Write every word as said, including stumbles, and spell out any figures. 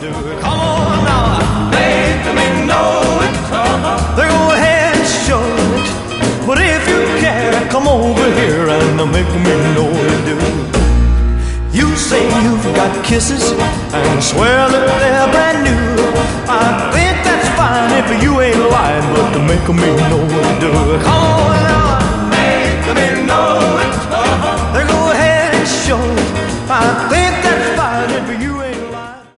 do it. Come on now, make me know it. They go ahead and show it. But if you care, come over here and make me know it, do. You say you've got kisses and swear that they're brand new. I think that's fine if you ain't lying, but to make me know it, do. Come